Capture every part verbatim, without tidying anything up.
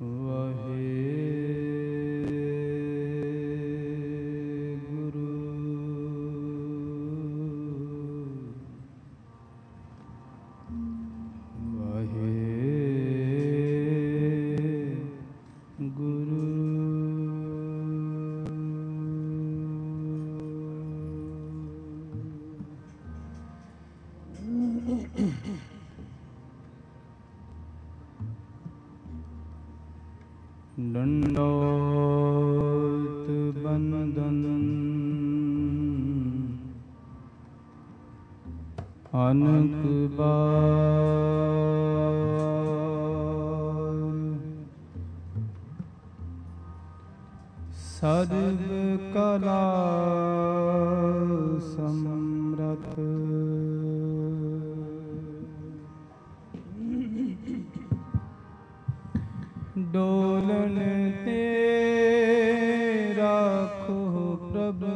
दंडोत बंदन अनक बार सर्व कला समरथ डोलन ते राखो प्रभु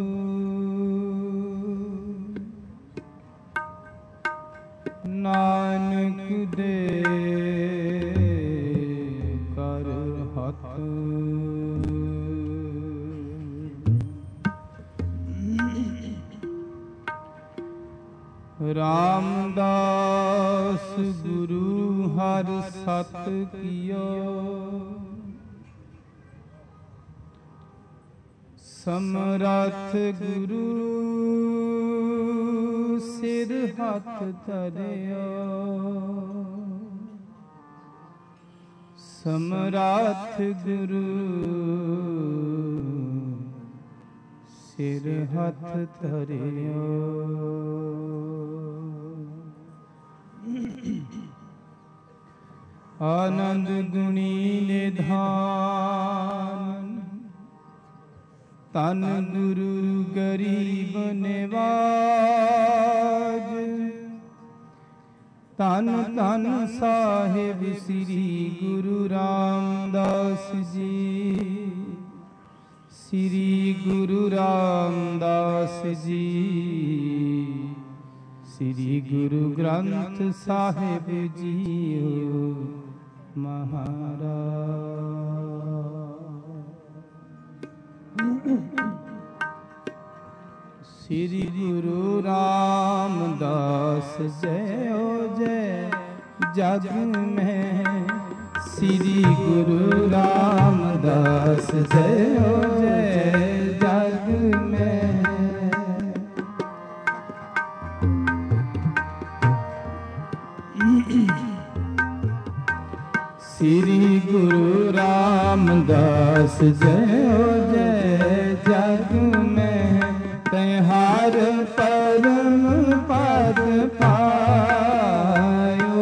नानक दे कर हथ रामदास गुरु हर सत कियो समरथ गुरु सिर हथ धरियो समरथ गुरु सिर हथ धरियो आनंद गुणी निधान तन गुरु गरीब निवाज तन तन साहिब श्री गुरु रामदास जी श्री गुरु रामदास जी श्री गुरु ग्रंथ साहिब जी महाराज श्री गुरु रामदास जय हो जय जग में श्री गुरु रामदास जय हो जय जग में श्री गुरु रामदास जय हो जय जग में तेहार परम पद पायो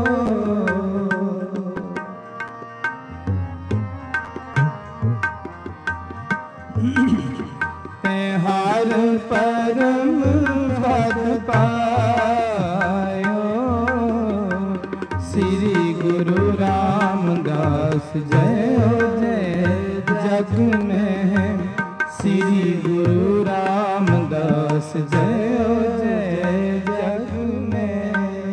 तेहार परम पद पायो श्री गुरु रामदास जय हो जय जग में श्री गुरु रामदास जय हो जय जग में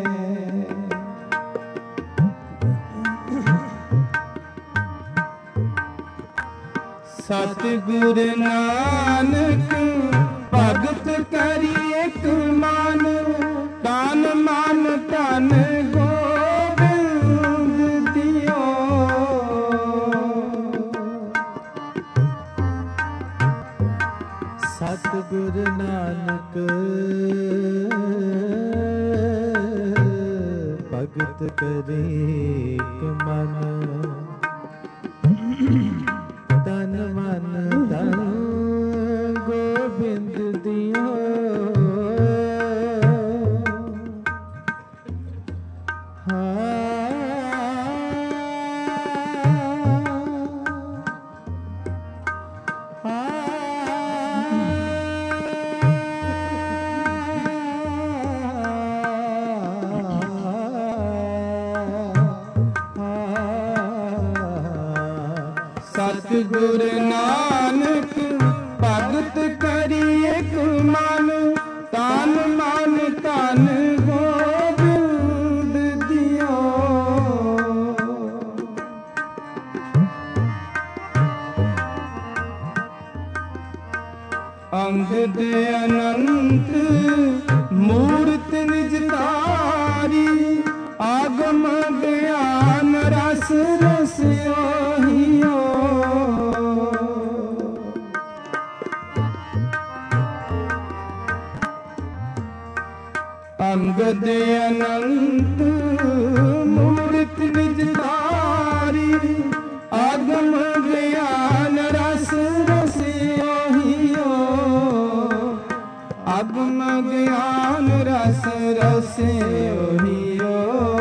सतगुर नानक भगत करी एक मन तन मन तन गोबिंद दियो सतगुर नानक भगत करे मन तन मन तन गोबिंद दियो सतगुर नानक भगत करी एक मन तन मन तन गोबिंद दियो अंगद अनंत मूर्त निजकारी, आगम ज्ञान रस रस ओहियो। अंगद अनंत मूर्त निजकारी, आगम ज्ञान रस रस ओहियो। आगम ज्ञान रस रस ओहियो।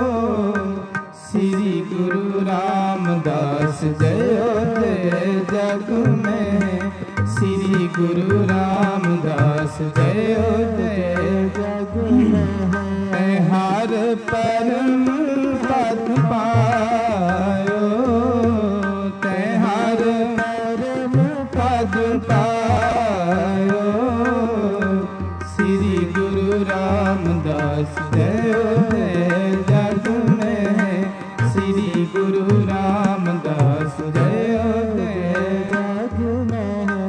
श्री गुरु रामदास जयो जय जग में। श्री गुरु रामदास जयो जय जग में। हर परम पद पायो, ते हर परम पद पायो। श्री गुरु रामदास जयो जय जग में। श्री गुरु रामदास जयो जय जग में।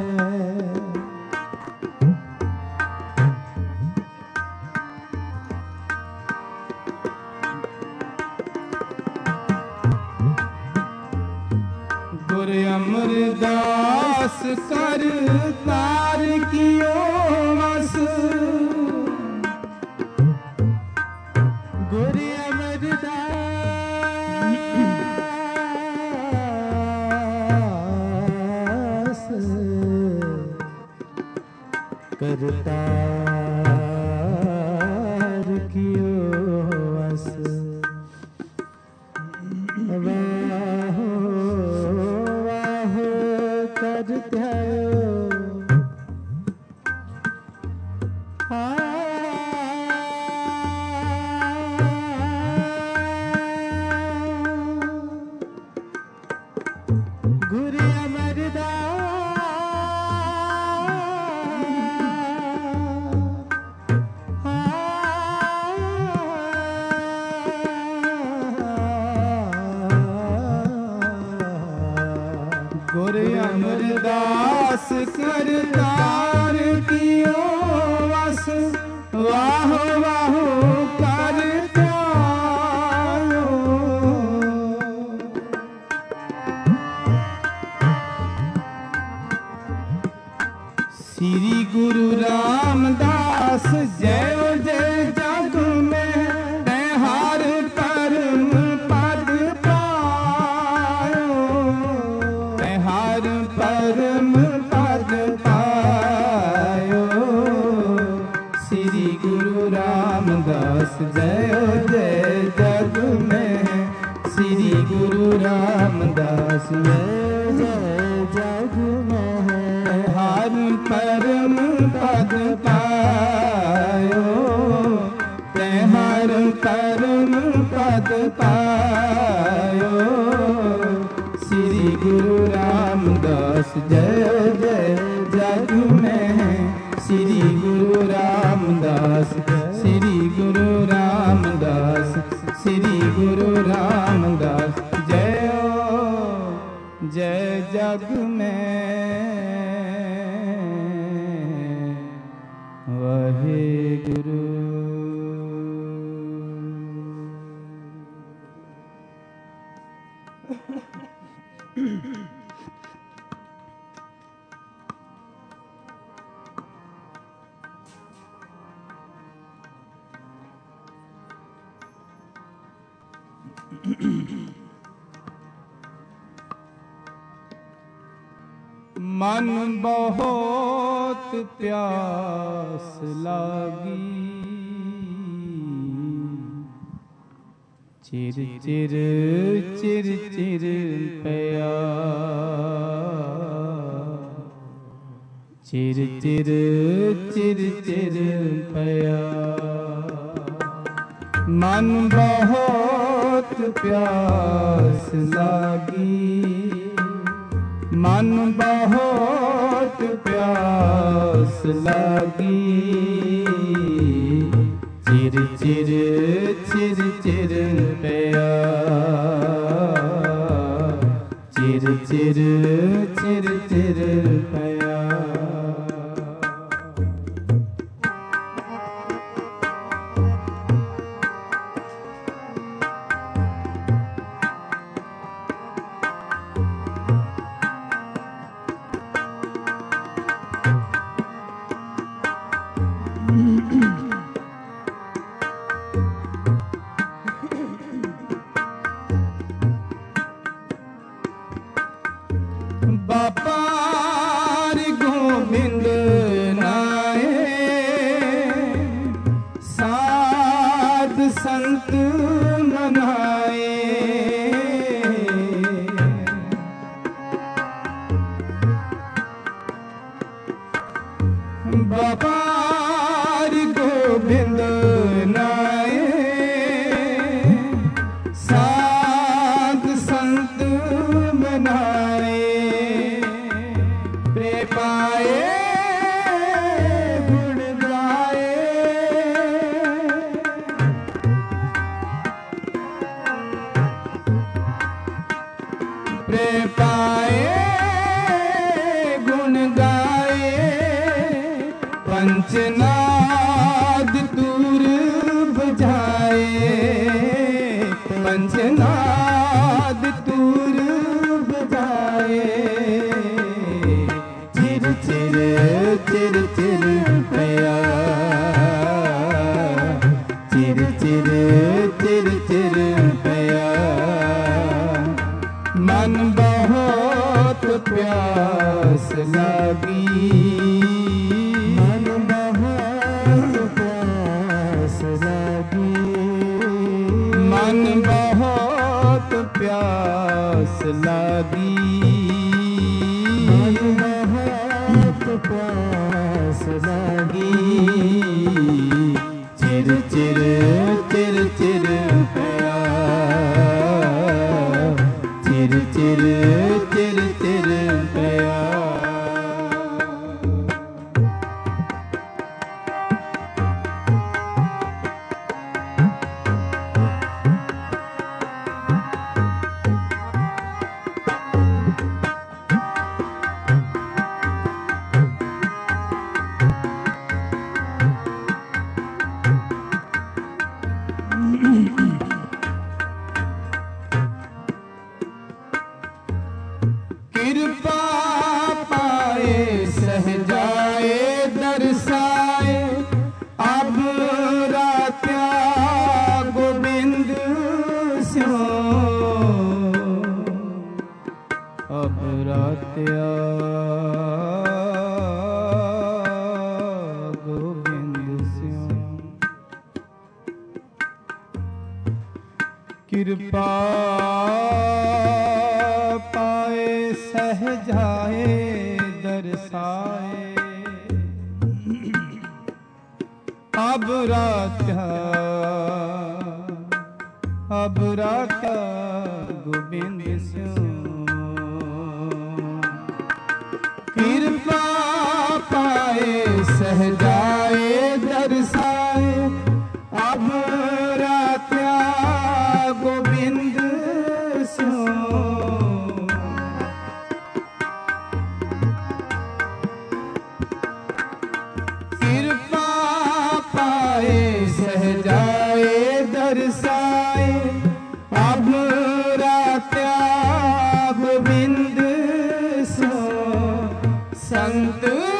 गुरु अमरदास कर तार कियो वस। गुरु अमरदास कर तार कियो वस। वाहो वाहो कर ध्यायो। गुरु अमरदास गुरु अमरदास कर तार कियो वस। वाहो वाहो कर ध्यायो। श्री गुरु रामदास जय जय जग में। ते हर परम पद पायो, ते हर परम पद पायो। श्री गुरु रामदास जय जय जग में। श्री गुरु रामदास जय जय जग में। हर परम पद पायो, ते हर परम पद पायो। श्री गुरु रामदास जय जय जग में। श्री गुरु रामदास श्री गुरु रामदास श्री गुरु रामदास जय जय जग में। वाहे गुरु। मन बहुत प्यास लागी, चिर चिर चिर चिर पया, चिर चिर चिर चिर पया। मन बहुत प्यास लागी, मन बहुत प्यास लागी, चिर चिर चिर चिर पया, चिर चिर चिर चिर पया। बापार गोविंद नाए साध संत मनाए बापार गोविंद नाए साध संत मनाए प्रेम पाए गुण गाए प्रेम पाए गुण गाए पंचनाद दूर बजाए पंचनाद दूर बजाए चिर चिर चिर चिर पया चिर चिर चिर चिर पया मन बहुत प्यास लगी मन बहुत प्यास लगी मन बहुत प्यास लगी मन बहुत प्यास लगी चिर चिर चिर चिर पया चिर चिर चिर चिर पया कृपा पाए सहजाए दर्शाए अब रात्या गोविंद स्यो अब रात्या गोविंद स्यो कृपा पाए सहजाए दर्शाए अब रात्या अब रात्या गोविंद स्यो कृपा पाए सहजाए दर्शाए अब रात्या गोविंद स्यो कृपा पाए सहजाए दर्शाए अब रात्या गोविंद स्यो संत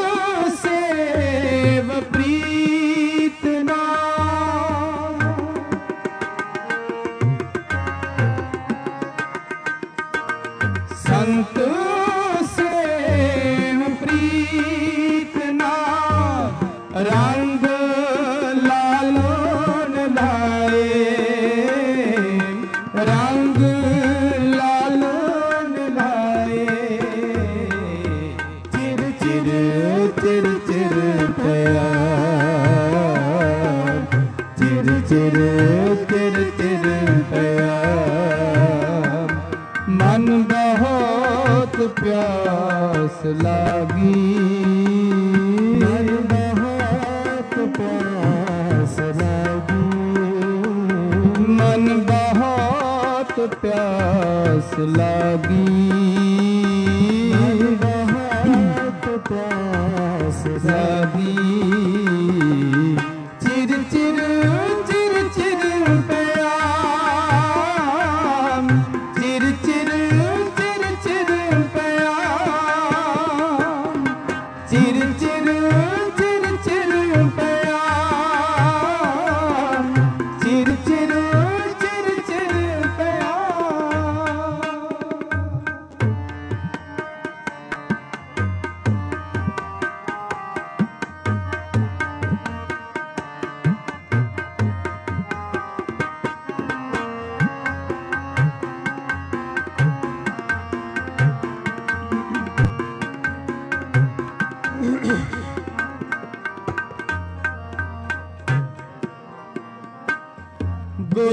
सेव प्रीत नाम संत सेव प्रीत नाम रंग लालोन लाए रंग लालोन लाए चिर चिर चिर चिर पया चिर चिर चिर चिर पया मन बहुत प्यास लगी मन बहुत प्यास लगी मन बहुत प्यास लगी मन बहुत प्यास लगी चिर चिर चिर चिर पया चिर चिर चिर चिर पया चिर चिर चिर चिर पया चिर चिर चिर चिर पया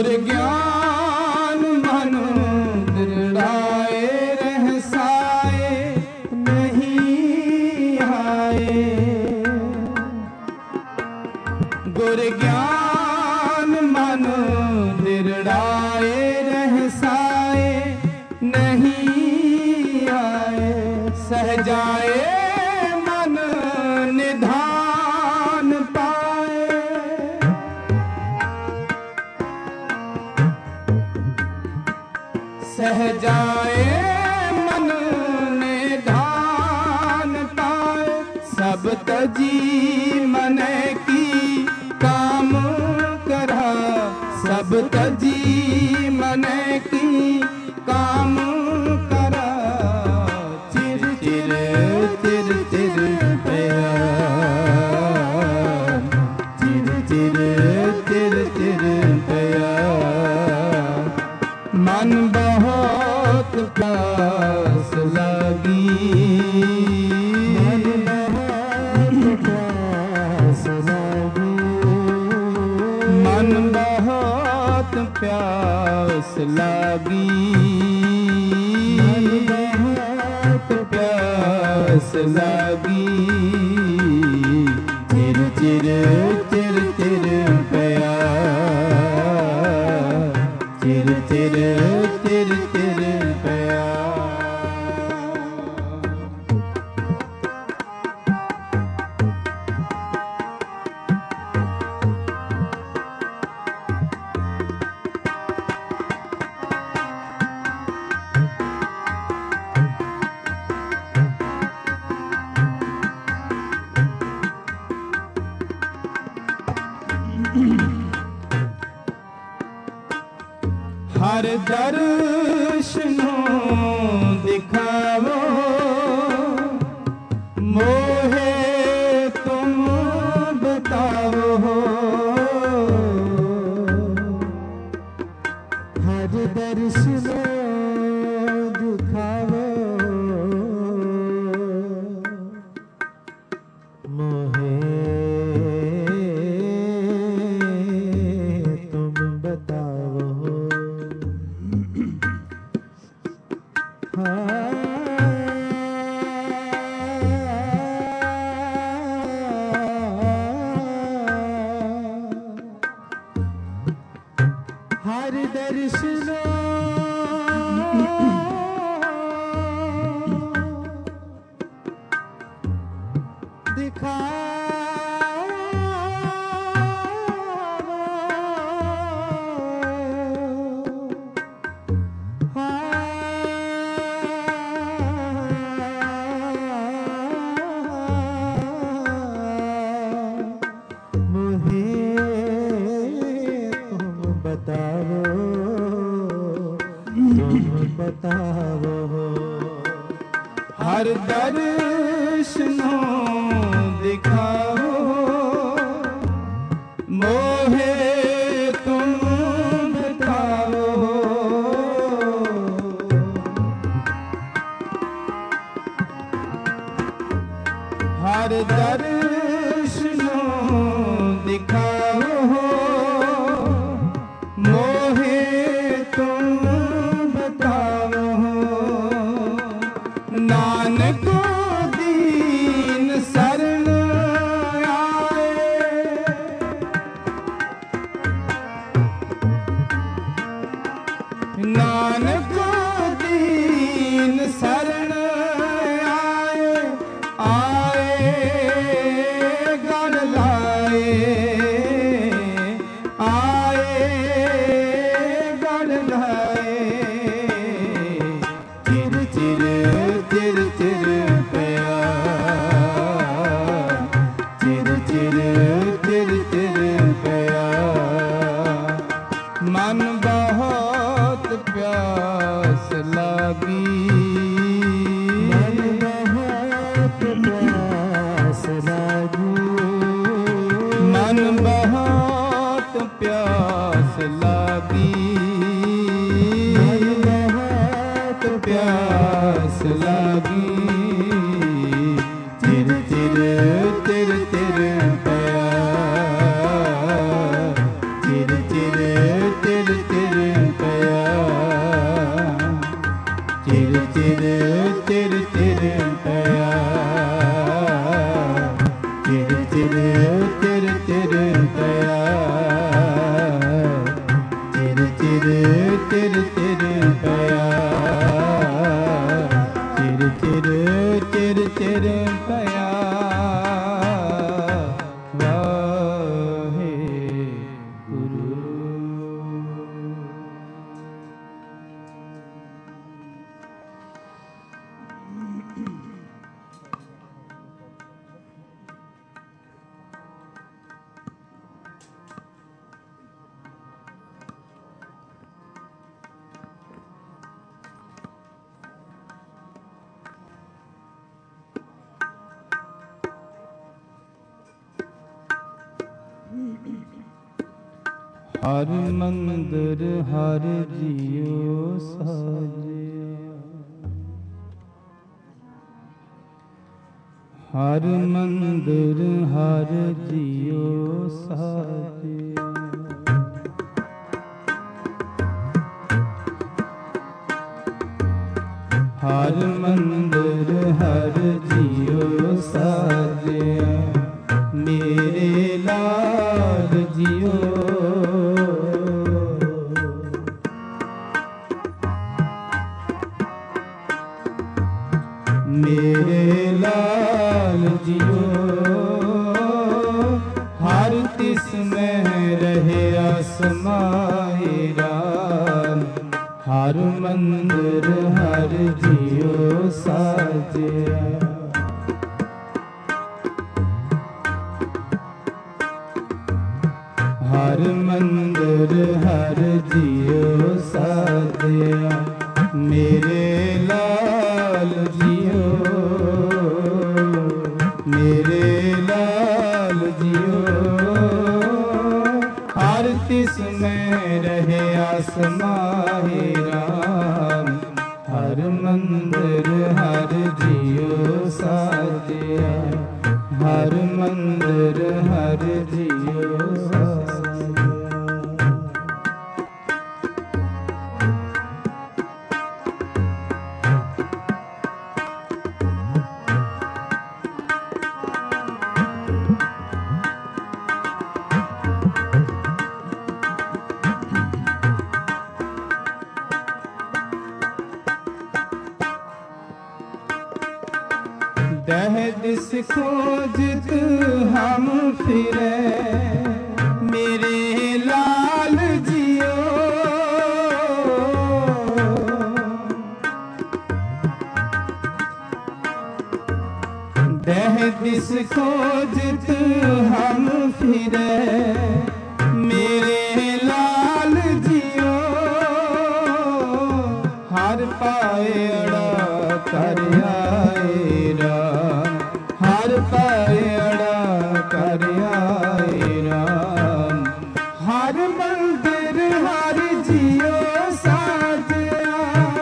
गुर ज्ञान मन दृढ़ाए रहसाए नहीं आए। गुर ज्ञान मन दृढ़ाए रहसाए नहीं आए। सहजाए मन निधान पाए। सहजाए मन निधान पाए। सब तजी मन की काम करा। सब तजी मन की काम करा। चिर चिर चिर चिर पया। चिर चिर चिर चिर पया। मन बहुत प्यास लगी। मन बहुत प्यास लगी। मन बहुत प्यास लगी। बहुत प्यास लगी। चिर चिर चिर चिर पया। चिर चिर चिर चिर पया। हर दर्शनो दिखावो मोहे तुम बताओ। हर दर्शनो दिखावो मोहे तुम बताओ। हर दर्शनो दिखा बताओ। हर दर्शनो दिखाओ मोहे तुम बताओ। हर दर्शनो दिखाओ मोहे तुम बताओ। नानक दीन शरण आए। नानक दीन शरण आए। आए गण लाए। आए गण लाए। चिर चिर चिर चिर पया। चिर चिर चिर चिर पया। मन बहुत प्यास लगी। मन बहुत प्यास लगी। मन बहुत प्यास लगी। मन बहुत प्यास लगी। चिर चिर चिर चिर पया। चिर चिर चिर चिर चिर पया चिर चिर चिर चिर पया चिर चिर चिर चिर पया चिर चिर चिर चिर पया वाहे गुरु। हर मंदिर हर जियो साजिया हर मंदिर हर जियो साजिया हर मंदिर हर जियो साजिया मेरे लाल जियो मेरे लाल जियो हर तिस में रहे आसमाए राम हर मंदिर हर जियो साजिया हर मंदिर हर जियो साजिया मेरे लाल जियो मेरे लाल जियो हर तिस में रहे आसमाए राम हर मंदिर हर जियो साजिया हर मंदिर हर जियो साजिया। दह दिस खोजत हम फिरे मेरे लाल जियो दह दिस खोजत हम फिरे मेरे लाल जियो हर पाए अड़ा कर आए राम हर पाए अड़ा कर आए राम हर मंदिर हर जियो साजिया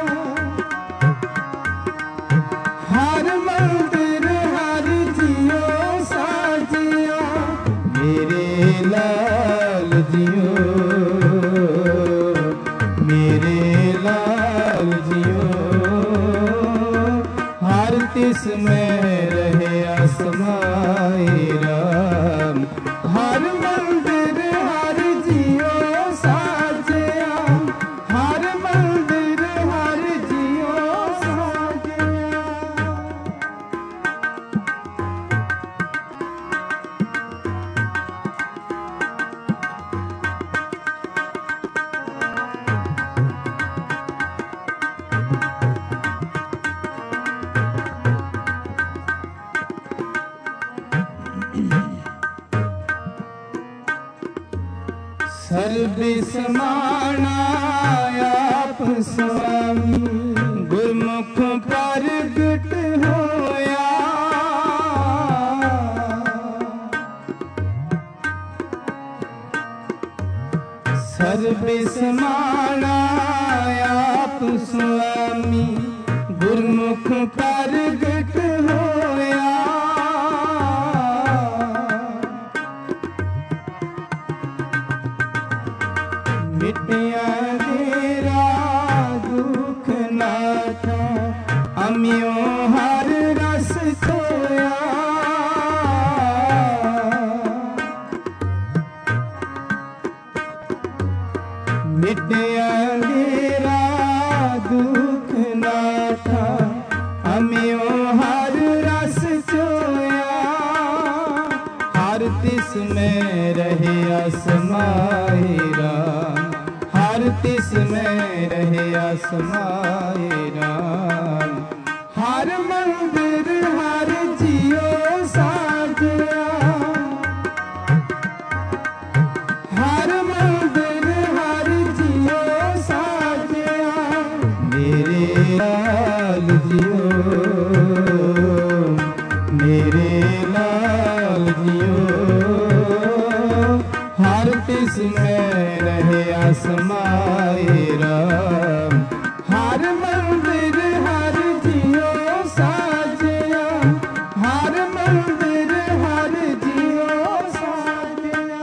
हर मंदिर हर जियो साजिया मेरे लाल जियो मेरे लाल जियो हर तिस में रहे आसमाए राम हर मंदिर हर जियो साजिया हर मंदिर हर जियो साजिया। सर्व समाना आप स्वामी गुरमुख प्रगट होया सर्व समाना आप स्वामी गुरमुख प्रगट होया मिटिया तेरा दुख नाथा अमियो हर रस खोया। मिटे अंधेरा दुख नाथा, अमियो हर रस चोया। हर तिस में रहे असमाए राम, हर तिस में रहे असमाए राम। हर मंदिर हर जियो साजया, हर मंदिर हर जियो साजया। मेरे लाल जियो, मेरे लाल जियो। हर तिस में रहे असमाए राम, हर मंदिर हर जियो साजया। हर मंदिर हर जियो साजया।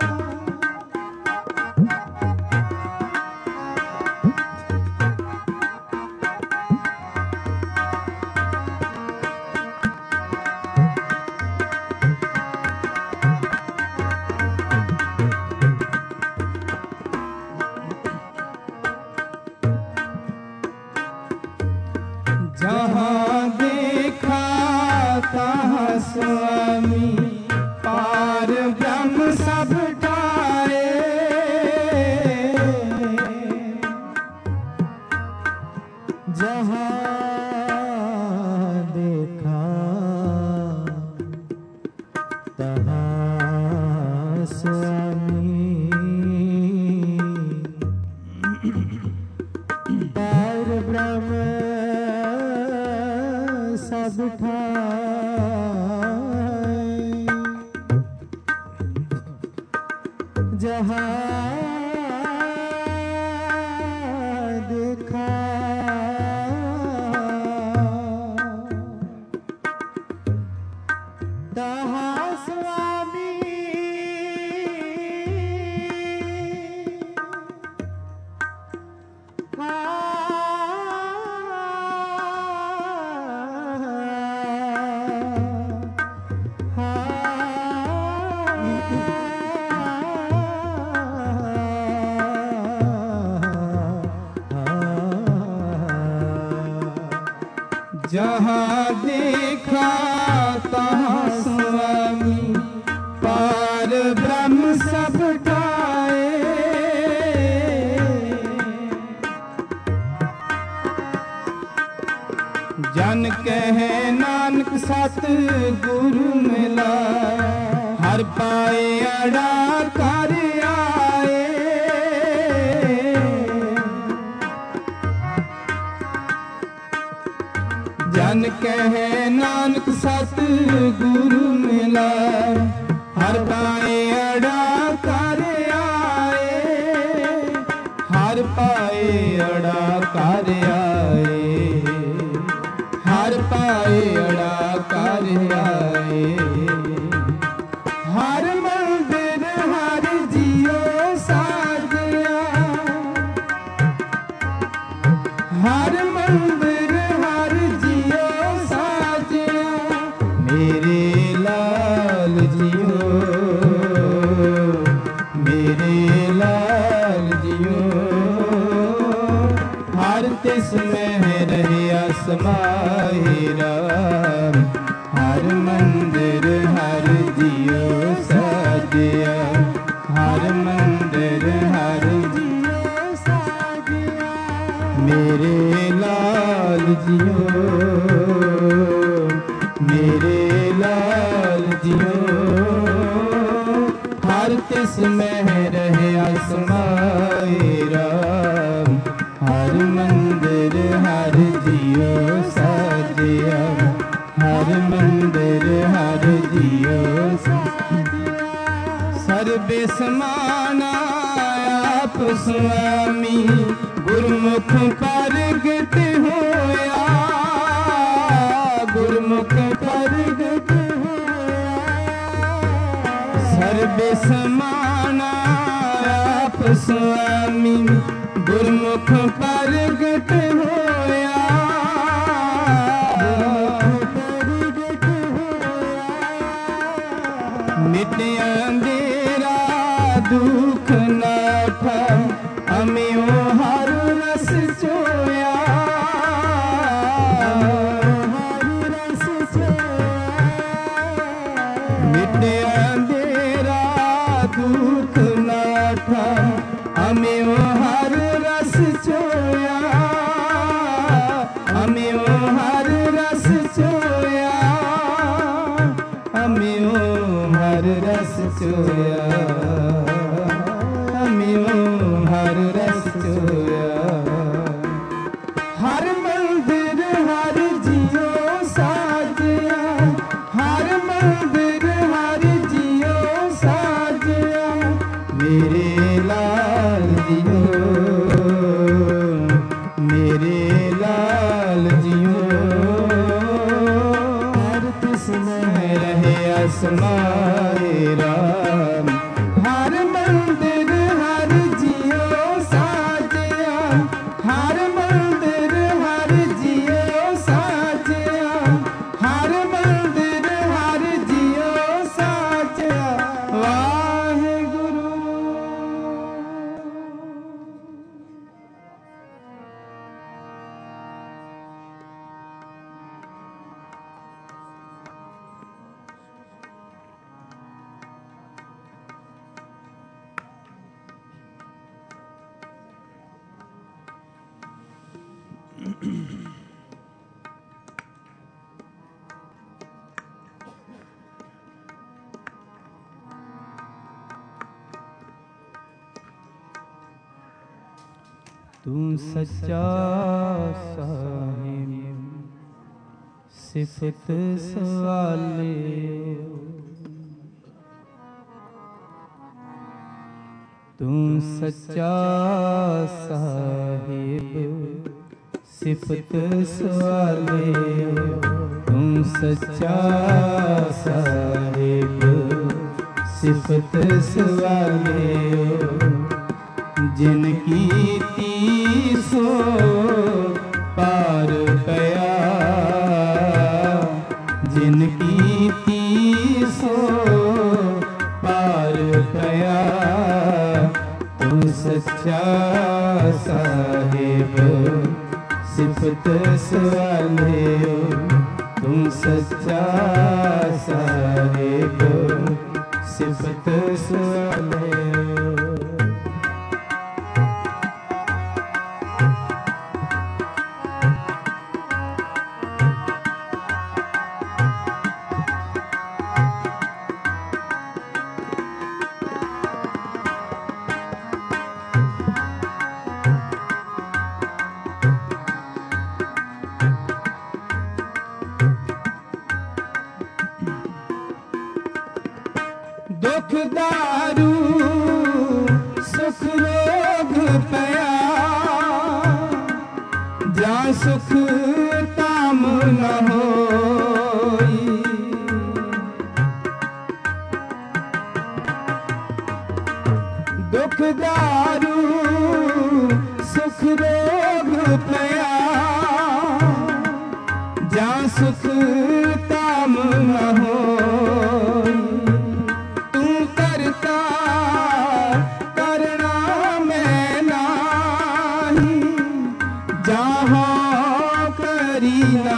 जहाँ देखा तहाँ स्वामी, पार ब्रह्म सब ठाए। जहाँ देखा तहाँ स्वामी, पार ब्रह्म सब ठाए। जहाँ देखा तहाँ स्वामी, जहाँ देखा तहाँ स्वामी, पार ब्रह्म सब ठाए। जन कहे नानक सत गुरु मिला, हर पाए अड़ा कर आए। जन कहे नानक सत गुरु मिला, हर पाए अड़ा कर आए। हर पाए अड़ा कर आए, हर पाए अड़ा कर आए। हर मंदिर हर जियो साजया, हर मंदिर हर जियो साजया। मेरे लाल जियो, मेरे लाल जियो। हर तिस में रहे असमाए राम, हर मंदिर हर जियो साजया। हर मंदिर हर जियो साजया। मेरे लाल जियो, मेरे लाल जियो। हर तिस में रहे असमाए राम, हर मंदिर हर जियो साजया। हर मंदिर हर जियो साजया। सर्वे समाना आप स्वामी, गुरमुख परगट होया। गुरमुख परगट होया। सर्वे समाना आप स्वामी, गुरमुख परगट होया। दुख नाठा अमियो हर रस चोया हर रस चोया मिटे अंधेरा दुख नाठा अमियो हर रस चोया अमियो हर रस चोया अमियो हर रस चोया अमियो हर रस चोया हर मंदिर हर जियो साजया हर मंदिर हर जियो साजया मेरे लाल जियो मेरे लाल जियो हर तिसमें रहे असमाए राम हर मंदिर हर जियो साजया हर मंदिर हर जियो साजया हर मंदिर हर जियो साजया वाहे गुरु तू सच्चा साहिब सिफत सवाले तू सच्चा साहिब सिफत सवाले तू सच्चा साहिब सिफत सवाले जिनकी तीसो पार गया जिनकी तीसो पार गया तू सच्चा साहिब सिफत सवाले तू सच्चा साहिब सिफत सवाले दुख दारू सुख रोग पया जा सुख ताम न होई दुख दारू सुख रोग पया जा सुख ताम न होई न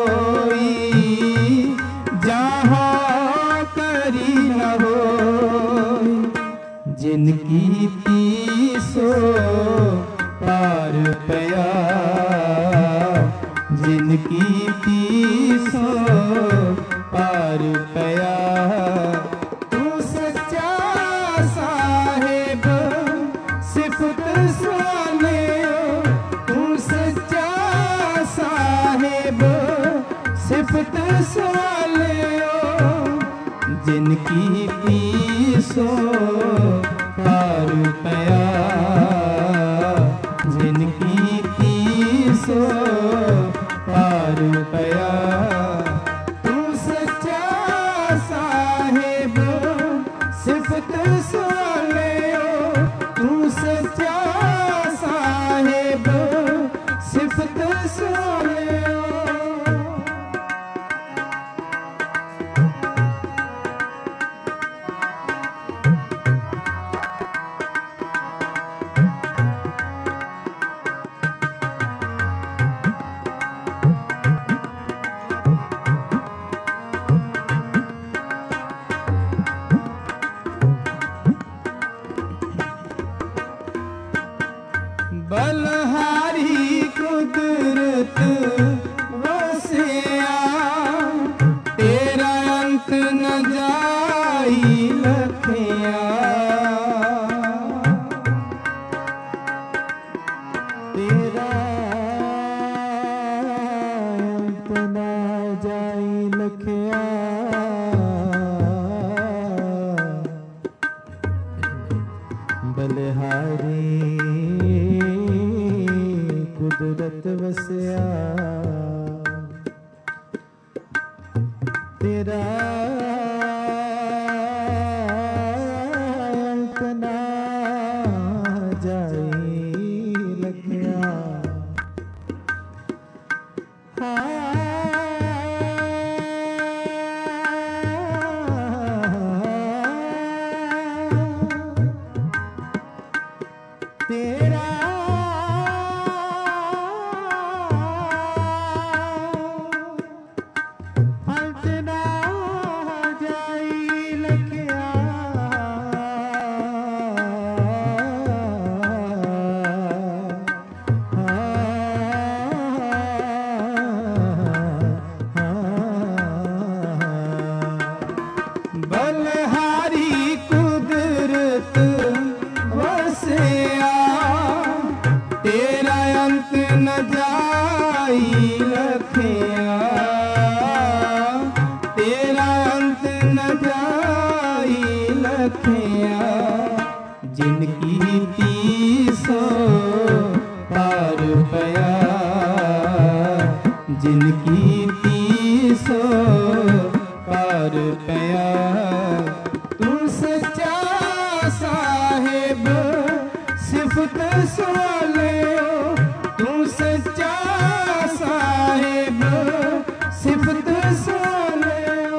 होई जहाँ करी न होई जिनकी तीसो पार पया जिनकी तीसो पार पया तू सच्चा साहिब सिफत सवाले तू सच्चा साहिब सिफत सवाले जिनकी तीसो पार पया जिनकी तीसो पार पया तू सच्चा साहिब सिफत सवाले तू सच्चा साहिब सिफत सवाले अंत ना जाई लखिया बलिहारी कुदरत वसिया तेरा अंत ना जाई लखिया तेरा अंत ना जाई लखिया बलिहारी कुदरत वसिया तेरा अंत न जाई लखिया तेरा अंत न जाई लखिया जिनकी तीसो पार पया जिनकी तीसो पार पया तू सच्चा साहिब सिफत सुवाले तू सच्चा साहिब सिफत सुवाले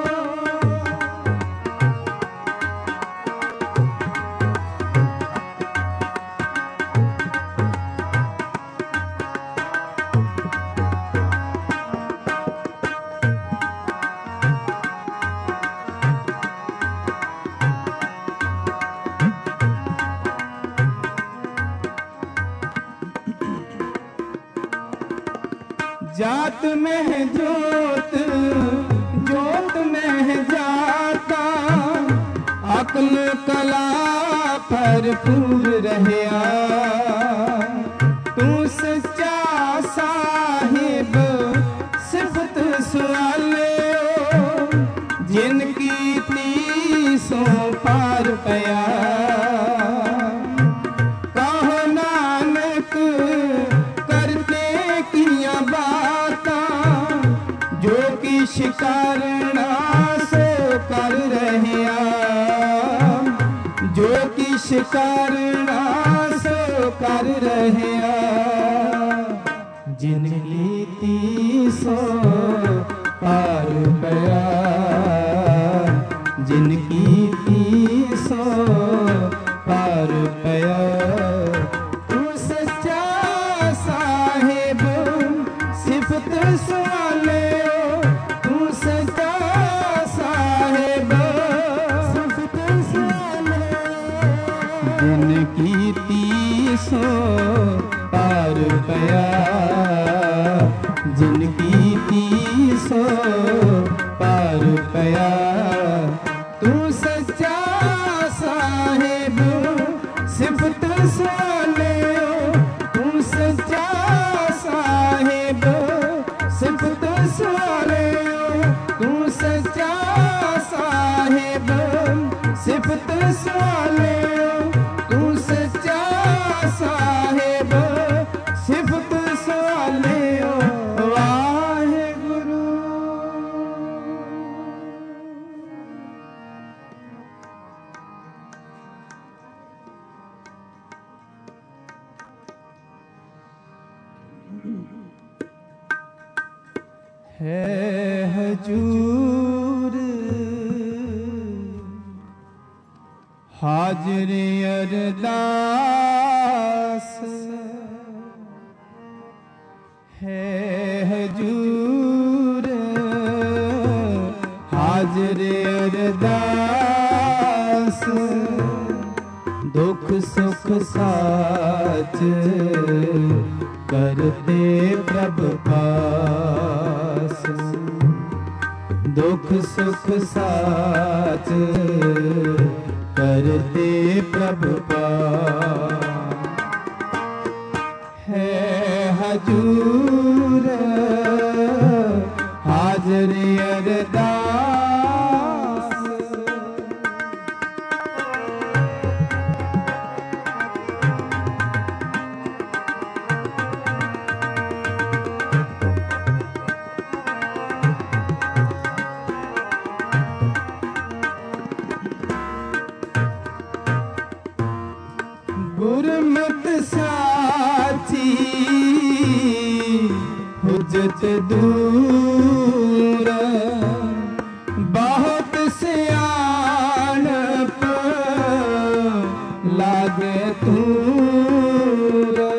जात में है जोत जोत में है जाता अक्ल कला भरपूर रहया तू सच्चा साहिब सिफत सुवाले जिनकी तीसों पार पया कहो नानक करते किया जो कि शिकारना सो कर रहया जो कि शिकारना सो कर रहया जिनकी तीसो पार पया जिनकी तीसो पार पया तू सच्चा साहिब सिफत सुवाले तू सच्चा साहिब सिफत सुवाले जिनकी तीसो पार पया जिनकी तीसो पार पया तू सच्चा साहिब सिफत सुवाले तू सच्चा साहिब सिफत सुवाले तू सच्चा साहिब सिफत सुवाले तू सच्चा साहिब सिफत सुवाले वाहेगुरु है हजूर हाजिर अरदास है हजूर हाजिर अरदास दुख सुख साच करते प्रभु पास दुख सुख साच करते प्रभु पास है हजूर हाजर अरदास गुरमत साची हुज्जत दूर बहुत सियानप लागे तूर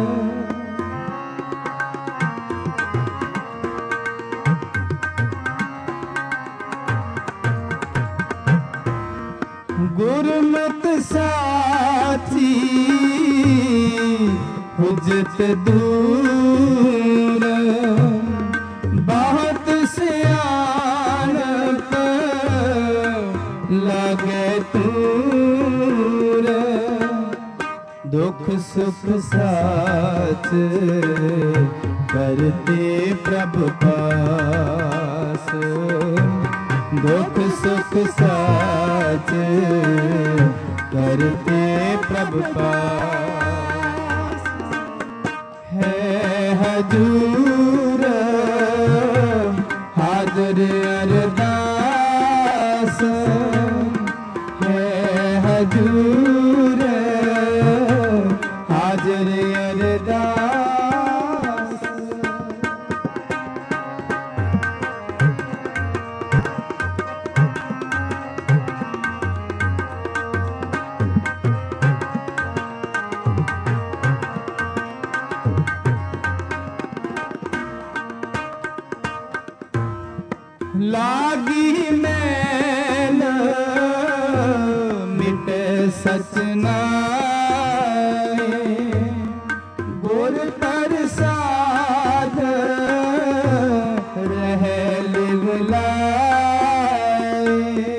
गुरमत साची हुज्जत दूर बहुत सियानप लगे तूर दुख सुख साथ करते प्रभु पास दुख सुख साथ करते प्रभु पास है हजूर हाजर अरदास है हजूर हाजर अरदास लागी मैल मिटे सचनाए गुर प्रसाद रहे लिवलाए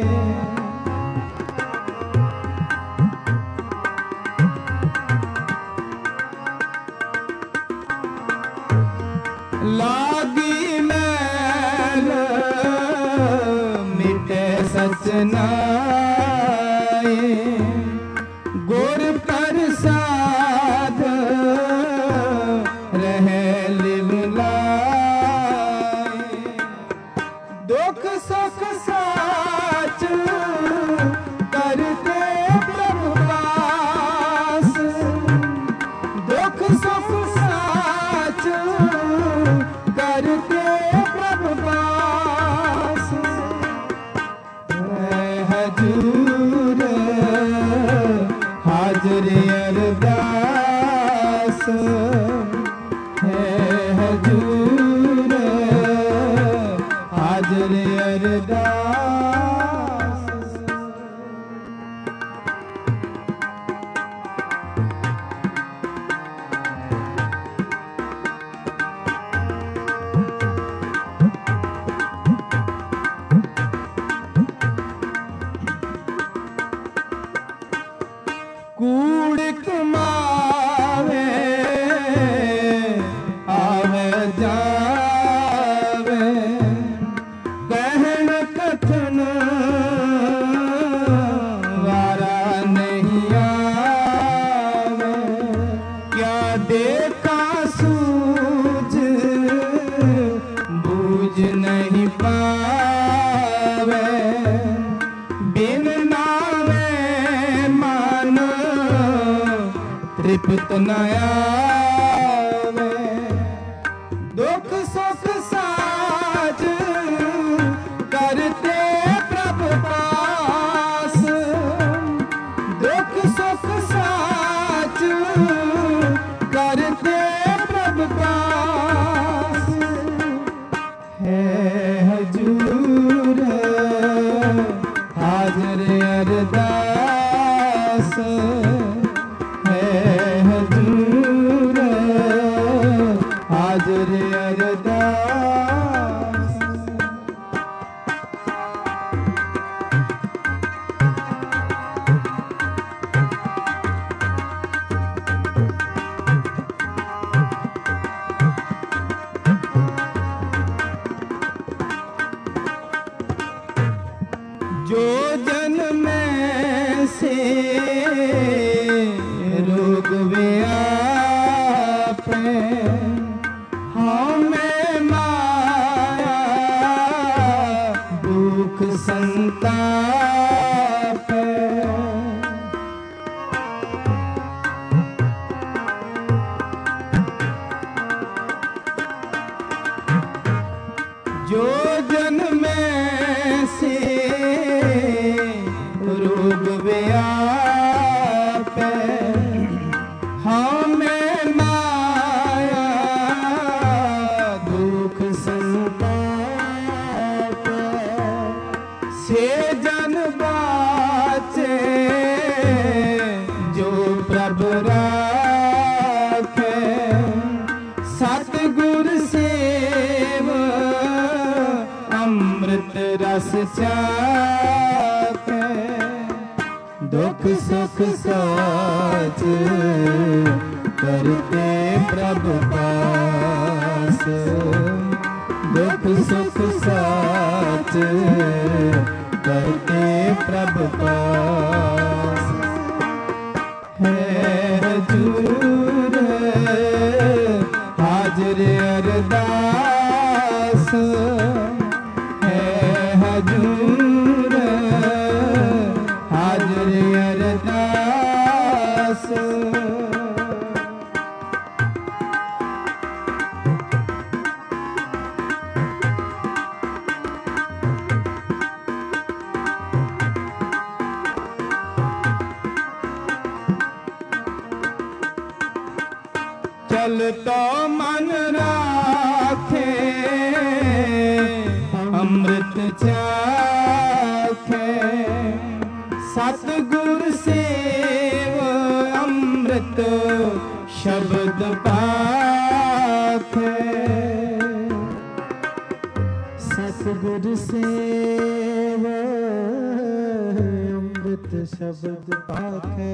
लागी मैल मिटे सचनाए गुर प्रसाद रहे लिवलाए दुख सुख साच करते प्रभु पास दुख सुख साच करते प्रभु पास है हजूर हाजर अरदास है हजूर हाजर अरदास कूड़ कमावे आवे जावे कहन कथन वारा नहीं आवे क्या देखा सूझ बूझ नहीं पावे बिन नावे मान तृप्त न आवे दुख सुख साज करते प्रभु पास दुख सुख साज करते प्रभु पास है हजूर हाजर अरदास है हजूर जो जन में से रोग व्यापे, हमें माया दुख संताप। जो जन में से रोग व्यापे, हमें माया दुख संताप। से जन बाचे जो प्रभु राखे, सतगुर सेव अमृत रस चाखे। दुख सुख साथ करते प्रभु पास, दुख सुख साथ करते प्रभु पास। है हजूर हाजिर अरदास, है हजूर हाजिर अरदास। चल तो मन राखे अमृत चाखे, सतगुर सेव अमृत शब्द पाखे। सतगुर सेव अमृत शब्द पाखे,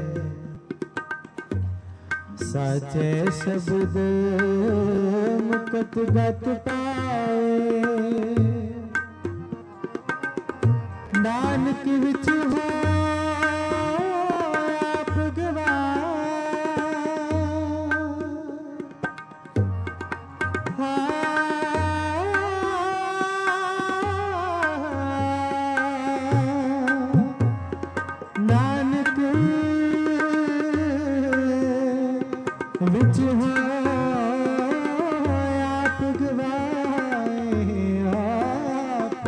साचे शब्द मुकत गत पाए। नानक विच हो आप गवाए, नानक विच हो आप गवाए, आप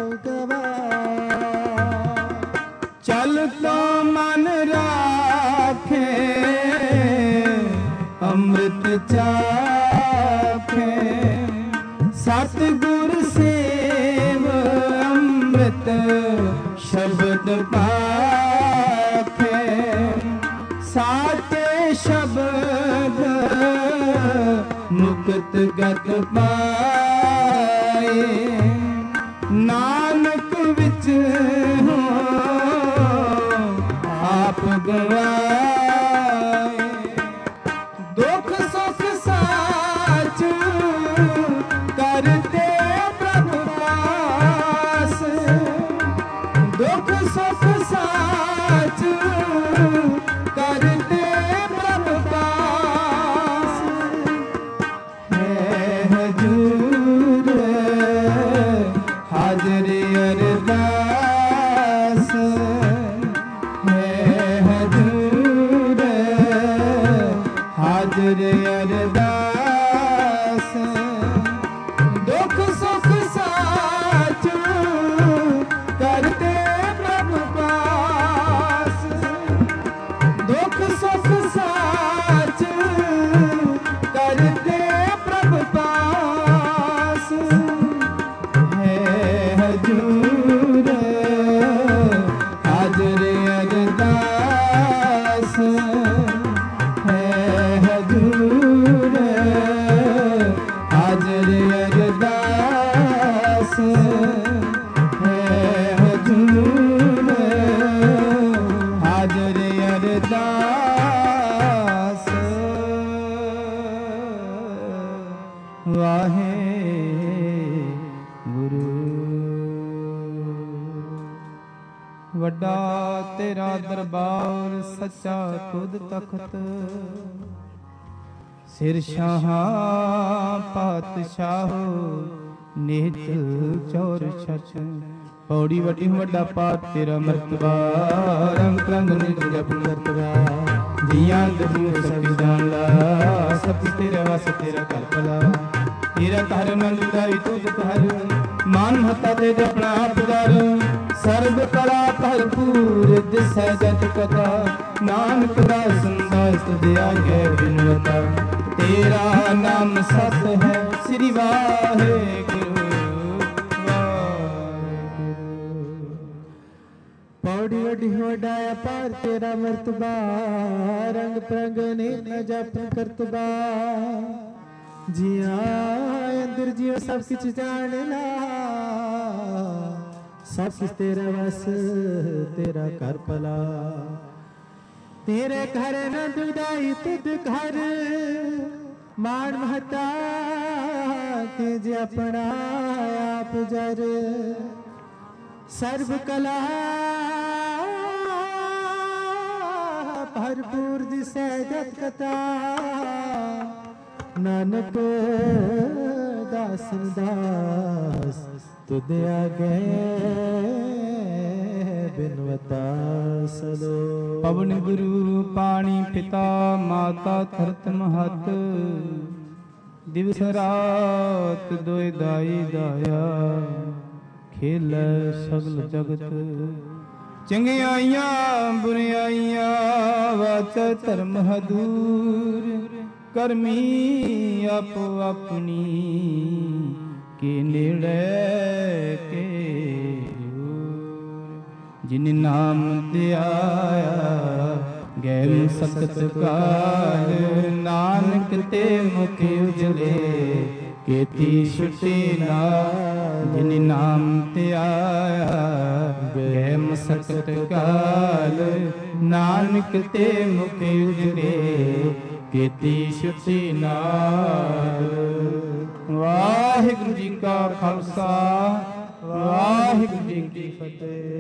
गवाए। चल तो मन राखे अमृत चाखे, सतगुर सेव अमृत शब्द पाखे। साचे शब्द मुक्त गत पाए, नानक विच हो आप गवाए। दुख सुख साच करते प्रभु पास, दुख सुख साच करते प्रभु पास। है हजूर हाजिर अरदास, है हजूर हाजिर अरदास। दुख सुख साच करते प्रभु पास, दुख सुख साच करते प्रभु पास। है हजूर हाजिर अरदास, है हजूर हाजिर अरदास, है हजूर हाजिर अरदास। वाहे गुरु। ਵੱਡਾ ਤੇਰਾ ਦਰਬਾਰ ਸੱਚਾ ਤੁਧ ਤਖਤ ਸਿਰ ਸ਼ਾਹਾਂ ਪਾਤਸ਼ਾਹੋ ਨਿਤ ਚੌਰ ਛਛ ਪੌੜੀ ਵੱਡੀ ਵੱਡਾ ਪਾਤ ਤੇਰਾ ਮਰਤਬਾ ਰੰਗ ਰੰਗ ਨਿਤ ਜਪ ਕਰਤਵਾ ਜੀਆਂ ਦਬੂ ਸਭ ਜਾਣ ਲਾ ਸਭ ਤੇਰਾ ਵਸ ਤੇਰਾ ਕਲਪਲਾ ਤੇਰਾ ਘਰ ਮੰਗਾਈ ਤੁਧ ਘਰ ਮਨ ਹਤਾ ਤੇ ਜਪਣਾ ਆਪਦਰ ਸਰਬ ਕਲਾ ਭਰਪੂਰ ਦਿਸੈ ਜਤ ਕਥਾ ਨਾਨਕ ਦਾ ਸੰਦਾਸ ਤੁਧ ਆਗੇ ਬਿਨਵਤਾ ਤੇਰਾ ਨਾਮ ਸਤ ਹੈ ਸ੍ਰੀ ਵਾਹਿਗੁਰੂ ਪੌੜੀ ਵੱਡੀ ਵੱਡਾ ਅਪਾਰ ਤੇਰਾ ਮਰਤਬਾ ਰੰਗ ਪ੍ਰੰਗ ਨਿਤ ਜਪ ਕਰਤਬਾ ਜੀਆਂ ਅੰਦਰ ਜੀਓ ਸਭ ਕੁਛ ਜਾਣ ਲਾ ਸਭ ਕੁਛ ਤੇਰਾ ਵਸ ਤੇਰਾ ਕਰ ਭਲਾ ਤੇਰੇ ਘਰ ਨੰਦ ਉਦਾਈ ਤੁਧ ਘਰ ਮਾਣ ਮਹਤਾ ਤੇਜ ਆਪਣਾ ਆਪ ਜਰ ਸਰਬ ਕਲਾ ਭਰਪੂਰ ਦਿਸੈ ਜਤ ਕਥਾ ਨਾਨਕ ਦਾਸਨ ਦਾਸ ਤੁਧ ਆਗੇ ਬਿਨਵਤਾ ਸਲੋ ਪਵਨ ਗੁਰੂ ਪਾਣੀ ਪਿਤਾ ਮਾਤਾ ਧਰਤ ਮਹਤ ਦਿਵਸ ਰਾਤ ਦੋਇ ਦਾਈ ਦਾਇਆ ਖੇਲ ਸਗਲ ਜਗਤ ਚੰਗਿਆਈਆਂ ਬੁਰਿਆਈਆਂ ਵਾਚ ਧਰਮ ਹਦੂਰ ਕਰਮੀ ਆਪੋ ਆਪਣੀ ਕੇ ਨੇੜੇ ਕੇ ਜਿਨ ਨਾਮ ਧਿਆਇਆ ਗੈ ਮੁਸਕਤ ਕਾਲ ਨਾਨਕ ਤੇ ਮੁਖ ਉਜਲੇ ਕੀਤੀ ਛੁਟੀ ਨਾਲ ਜਿਨ ਨਾਮ ਧਿਆਇਆ ਗੈ ਮੁਸਕਤ ਕਾਲ ਨਾਨਕ ਤੇ ਮੁਖ ਉਜਲੇ ਕੀਤੀ ਛੁਟੀ ਨਾਲ ਵਾਹਿਗੁਰੂ ਜੀ ਕਾ ਖਾਲਸਾ ਵਾਹਿਗੁਰੂ ਜੀ ਕੀ ਫਤਿਹ।